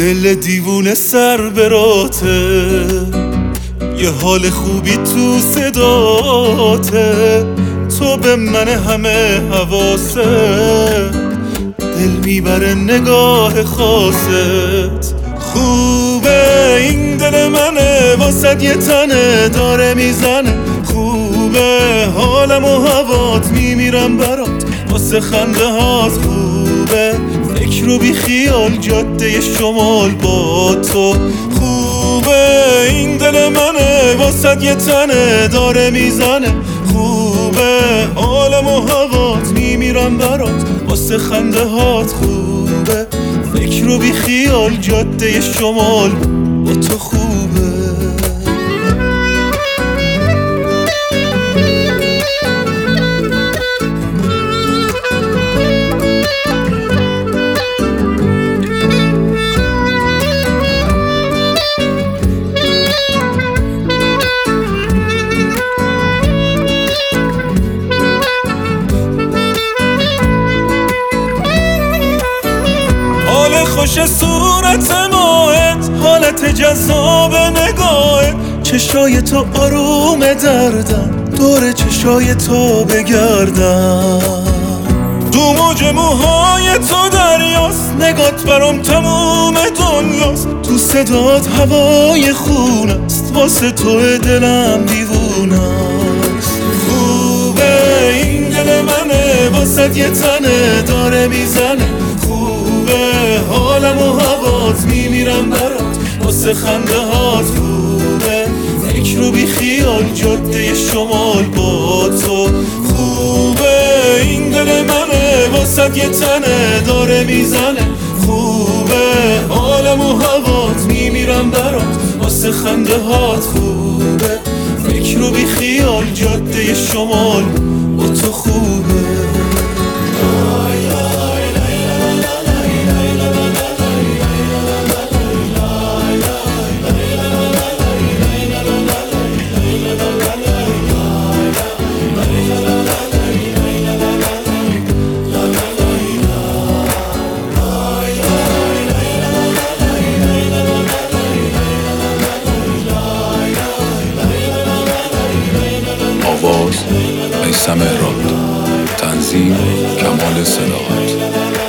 دل دیوونه سر براته، یه حال خوبی تو صداته، تو به من همه حواست، دل میبره نگاه خاصت. خوبه این دل منه واسد یه تنه داره میزنه، خوبه حالم و هوات میمیرم برات واسه خنده هات. خوبه فکر و بی خیال جاده شمال با تو، خوبه این دل منه واسد یه تنه داره میزنه، خوبه حالم و هوات میمیرم برات واسه خنده هات. خوبه فکر و بی خیال جاده شمال با تو خوبه. خوش صورت ماهت، حالت جذاب نگاهت، چشای تو آروم دردن دور چشای تو بگردم، دو موج موهای تو دریاست، نگات برام تموم دنیاست، تو صدات هوای خونست، واسه تو دلم دیوونست. خوبه این دل منه واسه یه تنه داره میزنه، حالم و هوات میمیرم برات واسه خنده هات. خوبه فکر و بی خیال جاده شمال با تو، خوبه این دل منه واسه یه تنه داره میزنه، خوبه حالم و هوات میمیرم برات واسه خنده هات. خوبه فکر و بی خیال جاده شمال با تو خوبه. آواز میثم راد، تنظیم کمال صداقت.